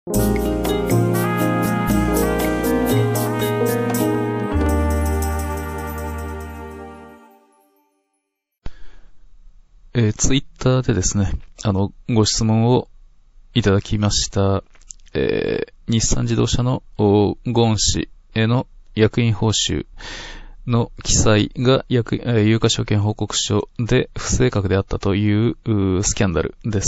ツイッターでですね、ご質問をいただきました、日産自動車のゴーン氏への役員報酬の記載が有価証券報告書で不正確であったというスキャンダルです。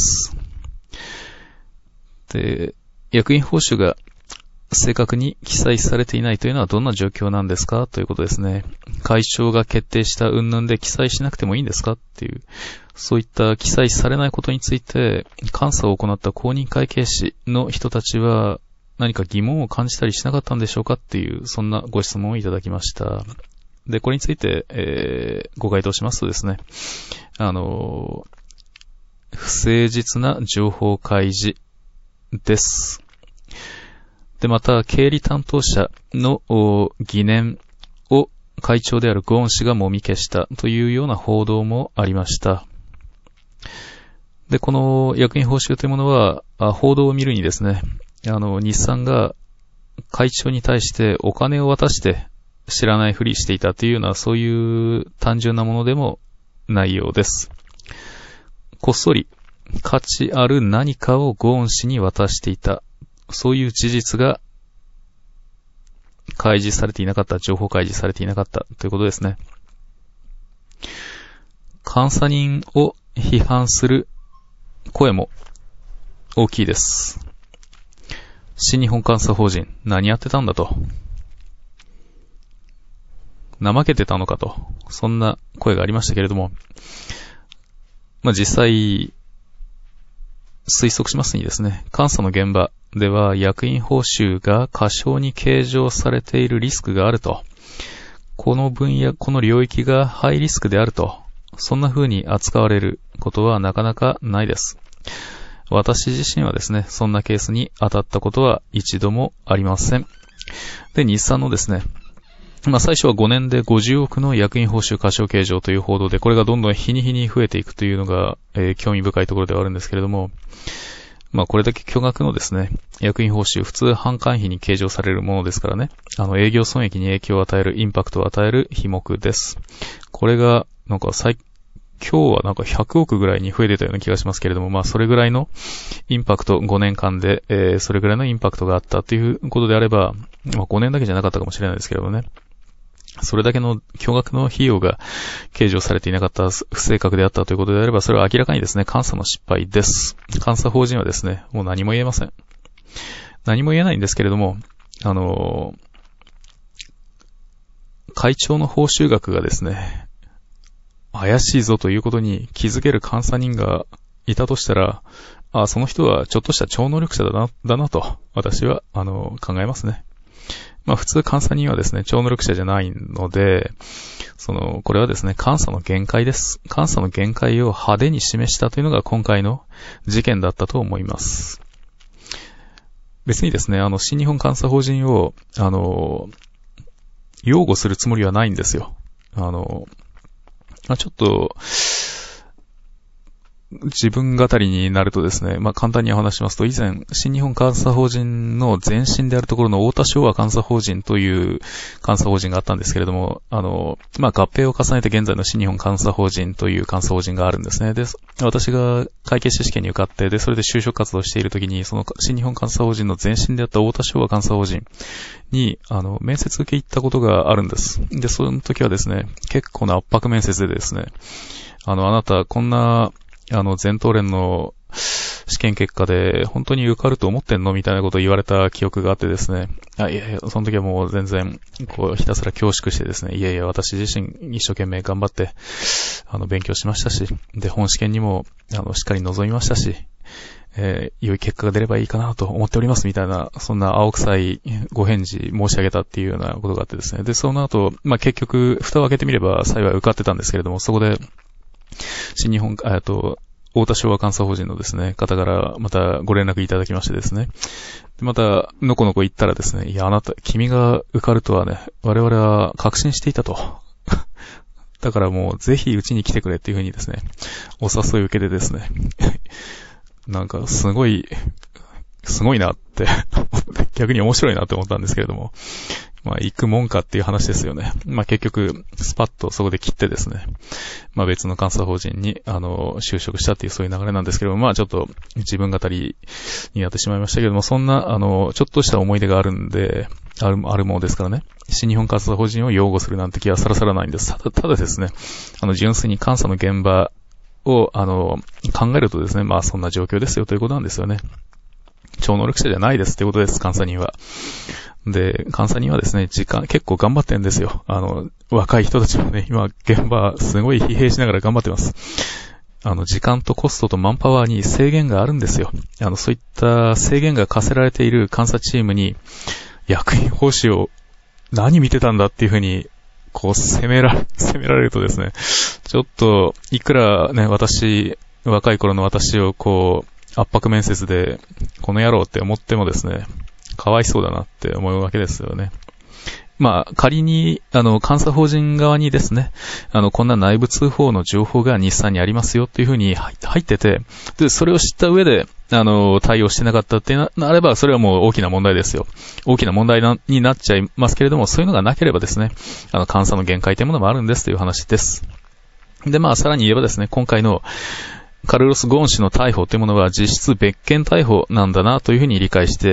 で、役員報酬が正確に記載されていないというのはどんな状況なんですかということですね。会長が決定した云々で記載しなくてもいいんですかっていう、そういった記載されないことについて監査を行った公認会計士の人たちは何か疑問を感じたりしなかったんでしょうかっていう、そんなご質問をいただきました。で、これについて、ご回答しますとですね、不誠実な情報開示です。で、また、経理担当者の疑念を会長であるゴーン氏がもみ消したというような報道もありました。で、この役員報酬というものは、報道を見るにですね、日産が会長に対してお金を渡して知らないふりしていたというような、そういう単純なものでもないようです。こっそり価値ある何かをゴーン氏に渡していた。そういう事実が開示されていなかった、情報開示されていなかったということですね。監査人を批判する声も大きいです。新日本監査法人、何やってたんだと。怠けてたのかと。そんな声がありましたけれども、実際、推測しますにですね、監査の現場では役員報酬が過少に計上されているリスクがあると。この分野、この領域がハイリスクであると。そんな風に扱われることはなかなかないです。私自身はですね、そんなケースに当たったことは一度もありません。で、日産のですね、最初は5年で50億の役員報酬過少計上という報道で、これがどんどん日に日に増えていくというのが、興味深いところではあるんですけれども、これだけ巨額のですね、役員報酬、普通販管費に計上されるものですからね、営業損益に影響を与える、インパクトを与える費目です。これが、今日は100億ぐらいに増えてたような気がしますけれども、それぐらいのインパクト、5年間で、それぐらいのインパクトがあったということであれば、5年だけじゃなかったかもしれないですけれどもね、それだけの巨額の費用が計上されていなかった、不正確であったということであれば、それは明らかにですね、監査の失敗です。監査法人はですね、もう何も言えません。何も言えないんですけれども、会長の報酬額がですね、怪しいぞということに気づける監査人がいたとしたら、その人はちょっとした超能力者だなと、私は、考えますね。普通監査人はですね、超能力者じゃないので、これはですね、監査の限界です。監査の限界を派手に示したというのが今回の事件だったと思います。別にですね、新日本監査法人を、擁護するつもりはないんですよ。ちょっと、自分語りになるとですね、簡単にお話しますと、以前、新日本監査法人の前身であるところの太田昭和監査法人という監査法人があったんですけれども、合併を重ねて現在の新日本監査法人という監査法人があるんですね。で、私が会計士試験に受かって、で、それで就職活動しているときに、その新日本監査法人の前身であった太田昭和監査法人に、面接受け行ったことがあるんです。で、その時はですね、結構な圧迫面接でですね、あなた、こんな、前頭連の試験結果で本当に受かると思ってんのみたいなことを言われた記憶があってですね。いや、その時はもう全然、ひたすら恐縮してですね。いや、私自身一生懸命頑張って、勉強しましたし、で、本試験にも、しっかり臨みましたし、良い結果が出ればいいかなと思っておりますみたいな、そんな青臭いご返事申し上げたっていうようなことがあってですね。で、その後、結局、蓋を開けてみれば幸い受かってたんですけれども、そこで、新日本、太田昭和監査法人のですね、方からまたご連絡いただきましてですね。でまた、のこのこ言ったらですね、いや、君が受かるとはね、我々は確信していたと。だからもう、ぜひうちに来てくれっていうふうにですね、お誘い受けてですね、すごい、 すごいなって逆に面白いなって思ったんですけれども、まあ行くもんかっていう話ですよね。まあ結局スパッとそこで切ってですね、まあ別の監査法人に就職したっていうそういう流れなんですけども、まあちょっと自分語りになってしまいましたけども、そんなちょっとした思い出があるんで、あるものですからね、新日本監査法人を擁護するなんて気はさらさらないんです。ただですね、純粋に監査の現場を考えるとですね、まあそんな状況ですよということなんですよね。超能力者じゃないですってことです、監査人は。で、監査人はですね、結構頑張ってんですよ。若い人たちもね、今、現場、すごい疲弊しながら頑張ってます。時間とコストとマンパワーに制限があるんですよ。そういった制限が課せられている監査チームに、役員報酬を何見てたんだっていうふうに、こう、責められるとですね、ちょっと、いくらね、若い頃の私をこう、圧迫面接で、この野郎って思ってもですね、かわいそうだなって思うわけですよね。まあ、仮に、監査法人側にですね、こんな内部通報の情報が日産にありますよっていうふうに入ってて、で、それを知った上で、対応してなかったってなれば、それはもう大きな問題ですよ。大きな問題になっちゃいますけれども、そういうのがなければですね、監査の限界というものもあるんですという話です。で、まあ、さらに言えばですね、今回の、カルロス・ゴーン氏の逮捕というものは実質別件逮捕なんだなというふうに理解して、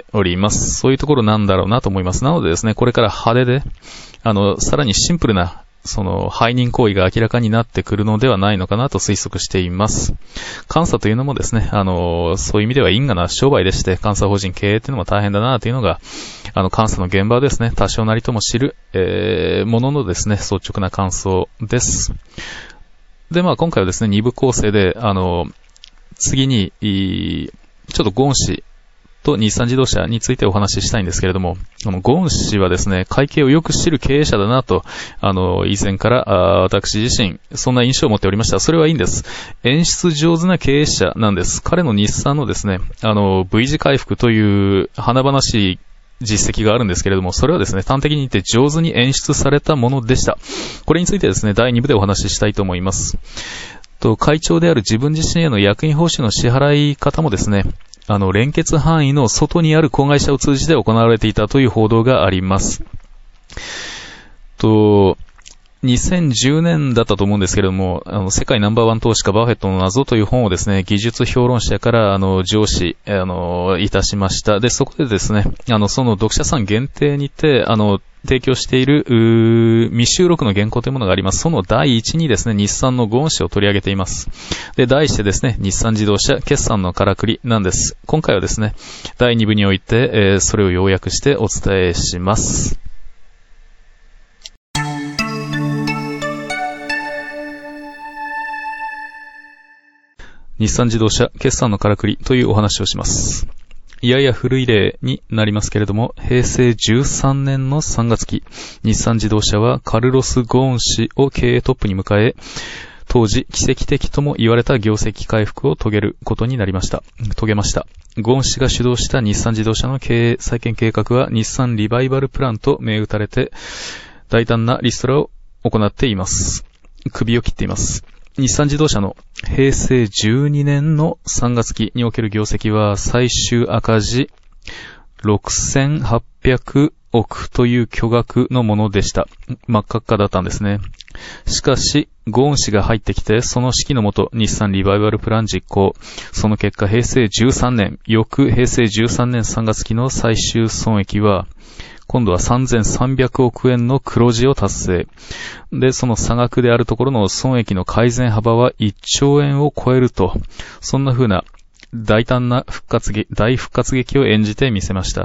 おります。そういうところなんだろうなと思います。なのでですね、これから派手で、さらにシンプルな、背任行為が明らかになってくるのではないのかなと推測しています。監査というのもですね、そういう意味では因果な商売でして、監査法人経営というのも大変だなというのが、監査の現場をですね、多少なりとも知る、もののですね、率直な感想です。で、まあ今回はですね、2部構成で、次に、ちょっとゴーン氏と日産自動車についてお話ししたいんですけれども、ゴーン氏はですね、会計をよく知る経営者だなと、以前から私自身、そんな印象を持っておりました。それはいいんです。演出上手な経営者なんです。彼の日産のですね、V 字回復という華々しい実績があるんですけれども、それはですね、端的に言って上手に演出されたものでした。これについてですね、第2部でお話ししたいと思います。会長である自分自身への役員報酬の支払い方もですね、連結範囲の外にある子会社を通じて行われていたという報道があります。2010年だったと思うんですけれども、世界ナンバーワン投資家バフェットの謎という本をですね、技術評論者から上司いたしました。で、そこでですね、その読者さん限定にて提供している未収録の原稿というものがあります。その第一にですね、日産のゴーン氏を取り上げています。で、題してですね、日産自動車決算のからくりなんです。今回はですね、第2部において、それを要約してお伝えします。日産自動車決算のからくりというお話をします。やや古い例になりますけれども、平成13年の3月期、日産自動車はカルロス・ゴーン氏を経営トップに迎え、当時奇跡的とも言われた業績回復を遂げました。ゴーン氏が主導した日産自動車の経営再建計画は日産リバイバルプランと銘打たれて、大胆なリストラを行っています。首を切っています。日産自動車の平成12年の3月期における業績は最終赤字6800億という巨額のものでした。真っ赤っかだったんですね。しかし、ゴーン氏が入ってきて、その指揮のもと、日産リバイバルプラン実行。その結果、平成13年、翌平成13年3月期の最終損益は、今度は3300億円の黒字を達成。で、その差額であるところの損益の改善幅は1兆円を超えると、そんな風な大復活劇を演じてみせました。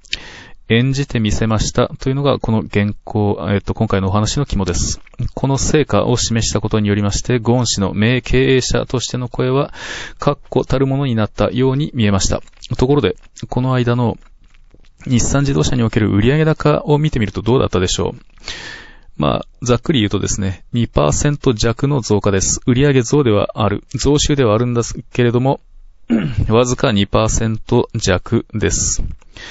というのがこの原稿、今回のお話の肝です。この成果を示したことによりまして、ゴーン氏の名経営者としての声は確固たるものになったように見えました。ところで、この間の日産自動車における売上高を見てみるとどうだったでしょう。まあ、ざっくり言うとですね、2% 弱の増加です。売上増収ではあるんですけれども、わずか 2% 弱です。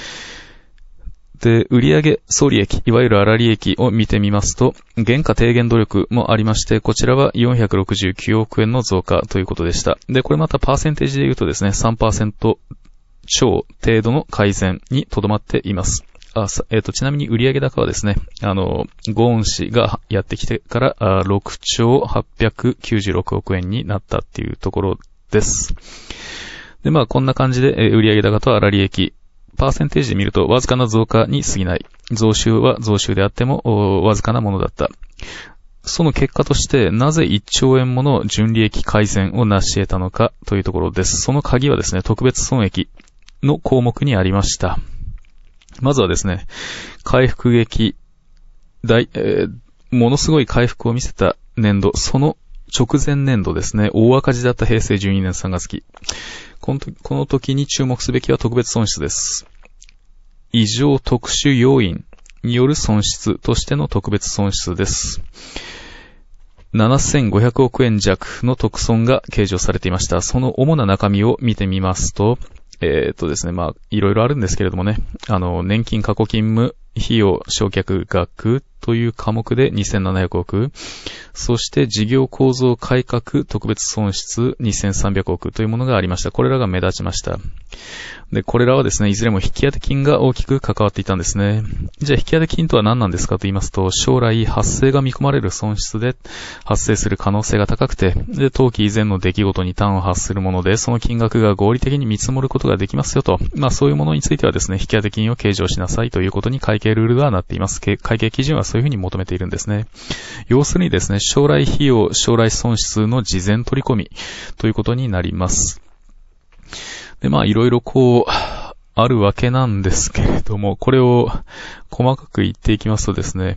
で、売上総利益、いわゆる粗利益を見てみますと、原価低減努力もありまして、こちらは469億円の増加ということでした。で、これまたパーセンテージで言うとですね、3% 兆程度の改善にとどまっています。ちなみに売上高はですね、ゴーン氏がやってきてから6兆896億円になったっていうところです。で、こんな感じで売上高と粗利益、パーセンテージで見るとわずかな増加に過ぎない。増収は増収であってもわずかなものだった。その結果としてなぜ1兆円もの純利益改善を成し得たのかというところです。その鍵はですね、特別損益の項目にありました。まずはですね、回復劇、ものすごい回復を見せた年度、その直前年度ですね、大赤字だった平成12年3月期。この時に注目すべきは特別損失です。異常特殊要因による損失としての特別損失です。7500億円弱の特損が計上されていました。その主な中身を見てみますと、ですね、いろいろあるんですけれどもね、年金過去勤務費用償却額という科目で2700億、そして事業構造改革特別損失2300億というものがありました。これらが目立ちました。で、これらはですね、いずれも引当金が大きく関わっていたんですね。じゃあ引当金とは何なんですかと言いますと、将来発生が見込まれる損失で発生する可能性が高くて、で、当期以前の出来事に端を発するもので、その金額が合理的に見積もることができますよと、そういうものについてはですね、引当金を計上しなさいということに会計ルールがなっています。会計基準はそういうふうに求めているんですね。要するにですね、将来費用、将来損失の事前取り込みということになります。で、いろいろあるわけなんですけれども、これを細かく言っていきますとですね、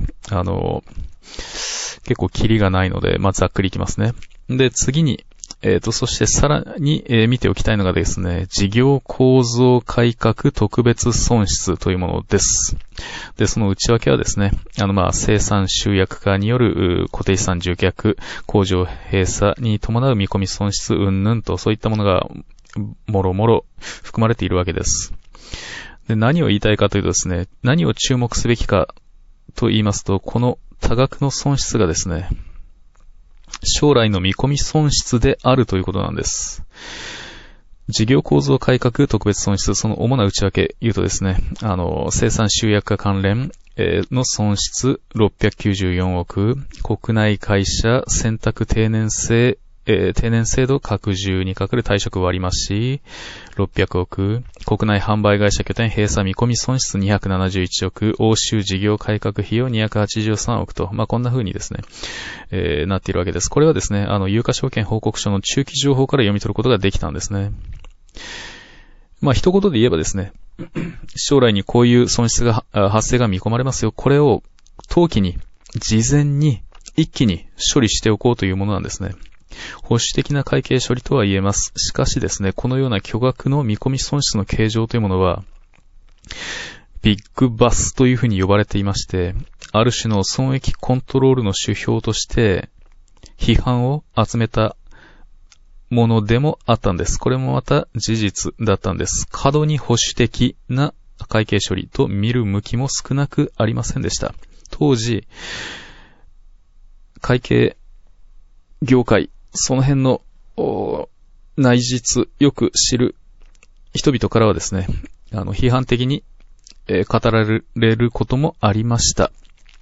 結構キリがないので、ざっくりいきますね。で、次に、そしてさらに、見ておきたいのがですね、事業構造改革特別損失というものです。で、その内訳はですね、生産集約化による固定資産充却、工場閉鎖に伴う見込み損失云々と、そういったものがもろもろ含まれているわけです。で、何を言いたいかというとですね、何を注目すべきかと言いますと、この多額の損失がですね、将来の見込み損失であるということなんです。事業構造改革特別損失、その主な内訳言うとですね、生産集約化関連の損失694億、国内会社選択定年制度拡充にかかる退職割増し600億、国内販売会社拠点閉鎖見込み損失271億、欧州事業改革費用283億と、こんな風にですね、なっているわけです。これはですね、有価証券報告書の中期情報から読み取ることができたんですね。一言で言えばですね、将来にこういう損失が発生が見込まれますよ。これを当期に事前に一気に処理しておこうというものなんですね。保守的な会計処理とは言えます。しかしですね、このような巨額の見込み損失の計上というものは、ビッグバスというふうに呼ばれていまして、ある種の損益コントロールの指標として、批判を集めたものでもあったんです。これもまた事実だったんです。過度に保守的な会計処理と見る向きも少なくありませんでした。当時、会計業界、その辺の内実よく知る人々からはですね、批判的に、語られることもありました。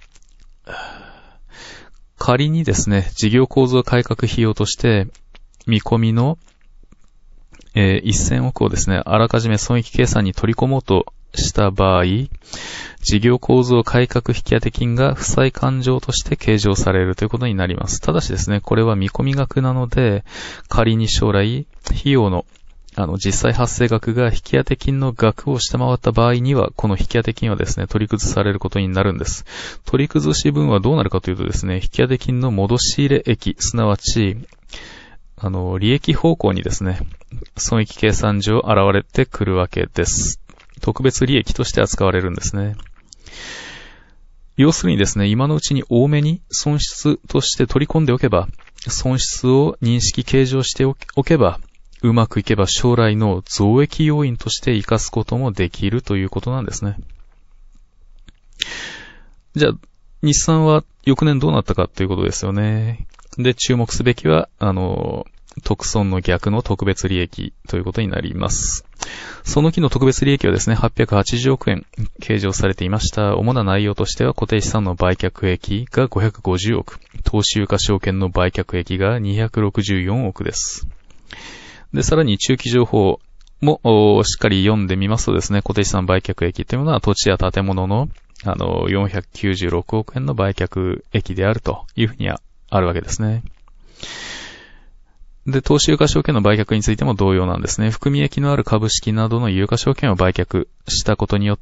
仮にですね、事業構造改革費用として見込みの、1000億をですね、あらかじめ損益計算に取り込もうとした場合、事業構造改革引当金が負債勘定として計上されるということになります。ただしですね、これは見込み額なので、仮に将来、費用の、実際発生額が引当金の額を下回った場合には、この引当金はですね、取り崩されることになるんです。取り崩し分はどうなるかというとですね、引当金の戻し入れ益、すなわち、利益方向にですね、損益計算上現れてくるわけです。特別利益として扱われるんですね。要するにですね、今のうちに多めに損失として取り込んでおけば、損失を認識計上しておけば、うまくいけば将来の増益要因として活かすこともできるということなんですね。じゃあ、日産は翌年どうなったかということですよね。で、注目すべきは、特損の逆の特別利益ということになります。 その期の特別利益はですね、880億円計上されていました。主な内容としては、固定資産の売却益が550億、投資有価証券の売却益が264億です。で、さらに中期情報もしっかり読んでみますとですね、固定資産売却益というのは土地や建物の496億円の売却益であるというふうにあるわけですね。で、投資有価証券の売却についても同様なんですね。含み益のある株式などの有価証券を売却したことによって、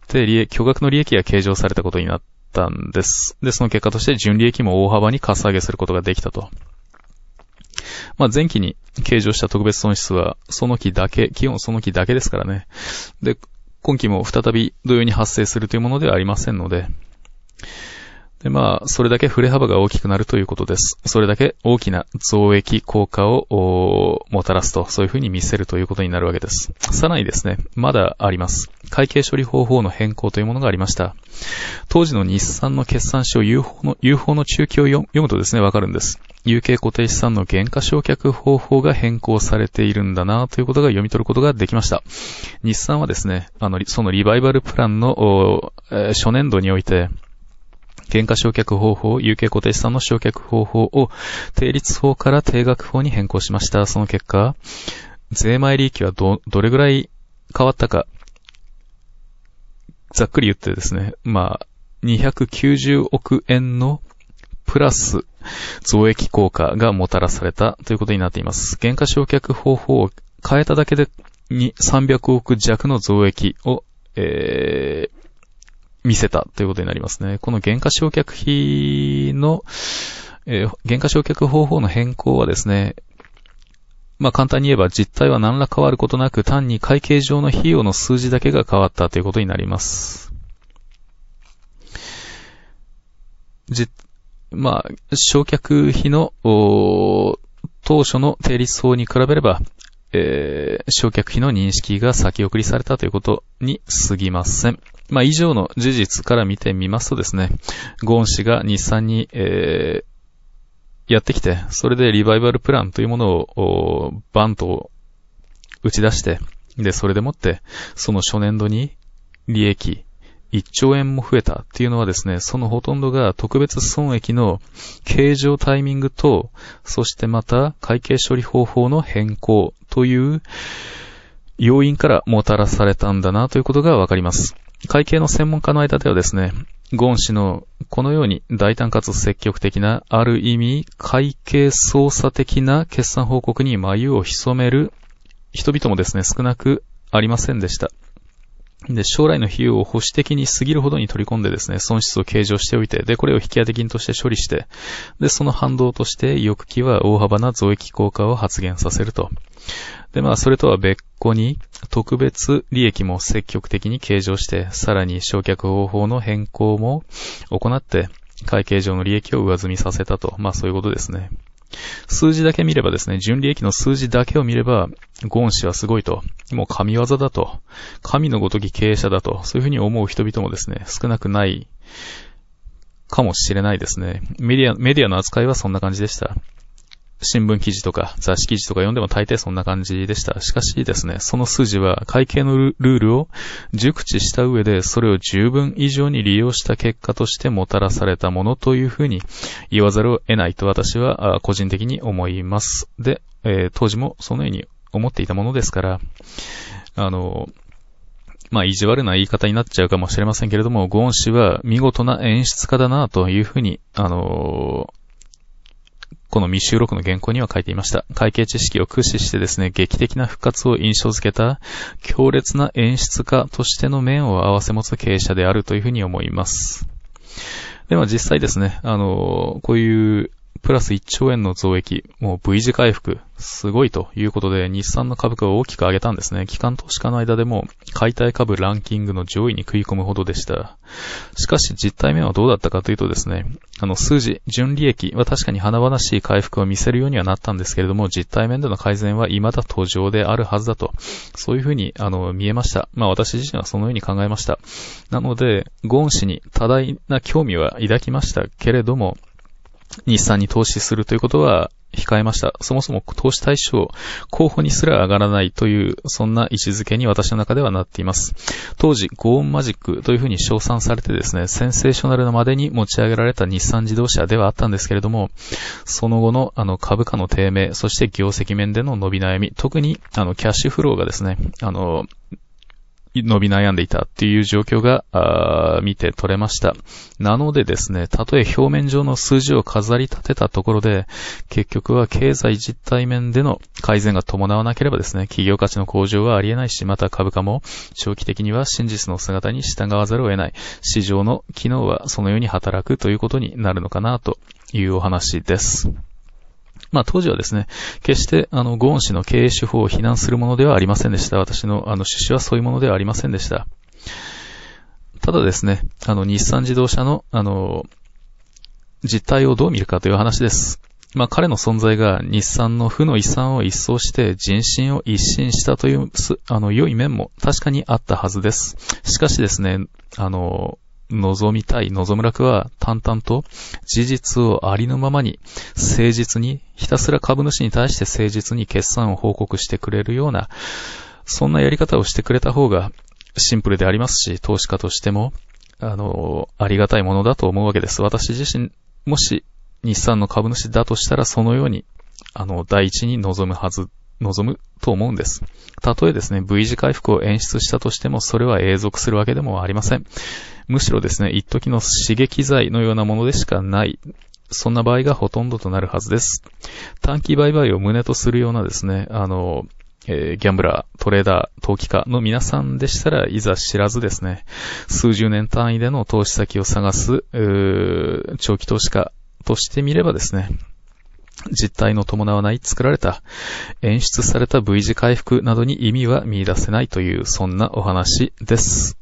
巨額の利益が計上されたことになったんです。で、その結果として純利益も大幅にかさ上げすることができたと。前期に計上した特別損失は、その期だけ、基本その期だけですからね。で、今期も再び同様に発生するというものではありませんので、で、それだけ振れ幅が大きくなるということです。それだけ大きな増益効果をもたらすと、そういうふうに見せるということになるわけです。さらにですね、まだあります。会計処理方法の変更というものがありました。当時の日産の決算書 UFO の中期を読むとですね、わかるんです。有形固定資産の減価償却方法が変更されているんだなということが読み取ることができました。日産はですね、そのリバイバルプランの初年度において、減価償却方法、有形固定資産の償却方法を定率法から定額法に変更しました。その結果、税前利益はどれぐらい変わったか、ざっくり言ってですね、290億円のプラス増益効果がもたらされたということになっています。減価償却方法を変えただけで300億弱の増益を、見せたということになりますね。この減価償却費の、減価償却方法の変更はですね、簡単に言えば実態は何ら変わることなく単に会計上の費用の数字だけが変わったということになります。償却費の当初の定率法に比べれば、償却費の認識が先送りされたということに過ぎません。以上の事実から見てみますとですね、ゴーン氏が日産に、やってきて、それでリバイバルプランというものをバンと打ち出して、で、それでもって、その初年度に利益1兆円も増えたっていうのはですね、そのほとんどが特別損益の計上タイミングと、そしてまた会計処理方法の変更という要因からもたらされたんだなということがわかります。会計の専門家の間ではですね、ゴーン氏のこのように大胆かつ積極的な、ある意味会計操作的な決算報告に眉を潜める人々もですね、少なくありませんでした。で、将来の費用を保守的に過ぎるほどに取り込んでですね、損失を計上しておいて、で、これを引き当て金として処理して、で、その反動として翌期は大幅な増益効果を発現させると。で、それとは別個に特別利益も積極的に計上して、さらに償却方法の変更も行って、会計上の利益を上積みさせたと。そういうことですね。数字だけ見ればですね、純利益の数字だけを見れば、ゴーン氏はすごいと。もう神業だと。神のごとき経営者だと。そういうふうに思う人々もですね、少なくないかもしれないですね。メディアの扱いはそんな感じでした。新聞記事とか雑誌記事とか読んでも大抵そんな感じでした。しかしですね、その数字は会計のルールを熟知した上で、それを十分以上に利用した結果としてもたらされたものというふうに言わざるを得ないと私は個人的に思います。で、当時もそのように思っていたものですから、意地悪な言い方になっちゃうかもしれませんけれども、ゴーン氏は見事な演出家だなというふうに、この未収録の原稿には書いていました。会計知識を駆使してですね、劇的な復活を印象づけた強烈な演出家としての面を併せ持つ経営者であるというふうに思います。では実際ですね、こういうプラス1兆円の増益、もう V 字回復、すごいということで、日産の株価を大きく上げたんですね。機関投資家の間でも、買いたい株ランキングの上位に食い込むほどでした。しかし実態面はどうだったかというとですね、数字、純利益は確かに華々しい回復を見せるようにはなったんですけれども、実態面での改善は未だ途上であるはずだと、そういうふうに、見えました。私自身はそのように考えました。なので、ゴーン氏に多大な興味は抱きましたけれども、日産に投資するということは、 控えました。そもそも投資対象候補にすら上がらないという、そんな位置づけに私の中ではなっています。当時、ゴーンマジックというふうに称賛されてですね、センセーショナルなまでに持ち上げられた日産自動車ではあったんですけれども、その後の株価の低迷、そして業績面での伸び悩み、特にキャッシュフローがですね、伸び悩んでいたっていう状況が見て取れました。なのでですね、たとえ表面上の数字を飾り立てたところで、結局は経済実体面での改善が伴わなければですね、企業価値の向上はありえないし、また株価も長期的には真実の姿に従わざるを得ない。市場の機能はそのように働くということになるのかなというお話です。当時はですね、決してゴーン氏の経営手法を非難するものではありませんでした。私の趣旨はそういうものではありませんでした。ただですね、日産自動車の実態をどう見るかという話です。彼の存在が日産の負の遺産を一掃して人心を一新したという良い面も確かにあったはずです。しかしですね、望む楽は淡々と事実をありのままに誠実に、ひたすら株主に対して誠実に決算を報告してくれるような、そんなやり方をしてくれた方がシンプルでありますし、投資家としても、ありがたいものだと思うわけです。私自身、もし日産の株主だとしたらそのように、第一に望むと思うんです。たとえですね、V 字回復を演出したとしても、それは永続するわけでもありません。むしろですね、一時の刺激剤のようなものでしかない。そんな場合がほとんどとなるはずです。短期売買を旨とするようなですね、ギャンブラー、トレーダー、投機家の皆さんでしたら、いざ知らずですね、数十年単位での投資先を探す、長期投資家としてみればですね、実態の伴わない作られた、演出された V 字回復などに意味は見出せないという、そんなお話です。